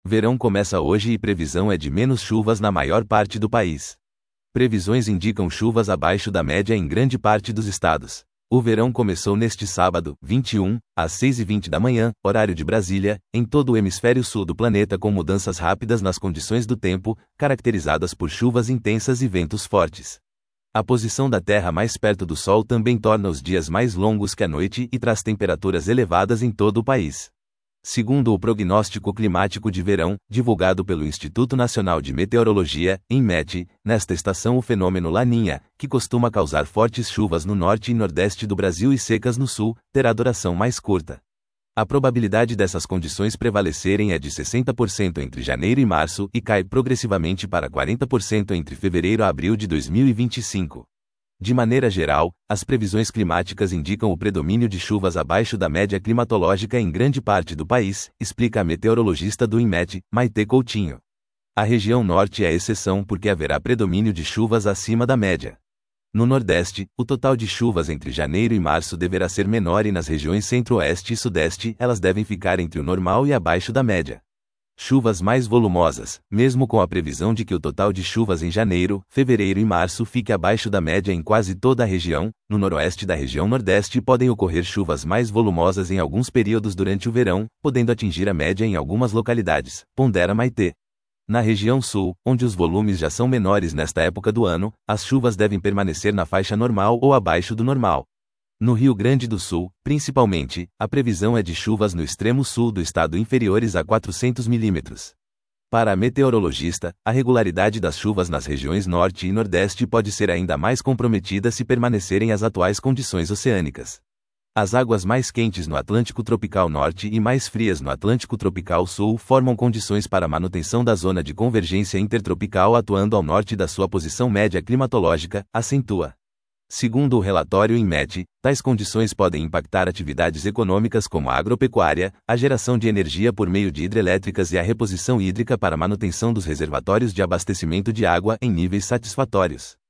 Verão começa hoje e previsão é de menos chuvas na maior parte do país. Previsões indicam chuvas abaixo da média em grande parte dos estados. O verão começou neste sábado, 21, às 6h20 da manhã, horário de Brasília, em todo o hemisfério sul do planeta com mudanças rápidas nas condições do tempo, caracterizadas por chuvas intensas e ventos fortes. A posição da Terra mais perto do Sol também torna os dias mais longos que a noite e traz temperaturas elevadas em todo o país. Segundo o prognóstico climático de verão, divulgado pelo Instituto Nacional de Meteorologia, INMET, nesta estação o fenômeno Laninha, que costuma causar fortes chuvas no norte e nordeste do Brasil e secas no sul, terá duração mais curta. A probabilidade dessas condições prevalecerem é de 60% entre janeiro e março e cai progressivamente para 40% entre fevereiro a abril de 2025. De maneira geral, as previsões climáticas indicam o predomínio de chuvas abaixo da média climatológica em grande parte do país, explica a meteorologista do INMET, Maite Coutinho. A região norte é exceção porque haverá predomínio de chuvas acima da média. No Nordeste, o total de chuvas entre janeiro e março deverá ser menor e nas regiões Centro-Oeste e Sudeste elas devem ficar entre o normal e abaixo da média. Chuvas mais volumosas, mesmo com a previsão de que o total de chuvas em janeiro, fevereiro e março fique abaixo da média em quase toda a região, no noroeste da região Nordeste podem ocorrer chuvas mais volumosas em alguns períodos durante o verão, podendo atingir a média em algumas localidades, pondera Maite. Na região sul, onde os volumes já são menores nesta época do ano, as chuvas devem permanecer na faixa normal ou abaixo do normal. No Rio Grande do Sul, principalmente, a previsão é de chuvas no extremo sul do estado inferiores a 400 milímetros. Para a meteorologista, a regularidade das chuvas nas regiões norte e nordeste pode ser ainda mais comprometida se permanecerem as atuais condições oceânicas. As águas mais quentes no Atlântico Tropical Norte e mais frias no Atlântico Tropical Sul formam condições para a manutenção da zona de convergência intertropical atuando ao norte da sua posição média climatológica, acentua. Segundo o relatório INMET, tais condições podem impactar atividades econômicas como a agropecuária, a geração de energia por meio de hidrelétricas e a reposição hídrica para a manutenção dos reservatórios de abastecimento de água em níveis satisfatórios.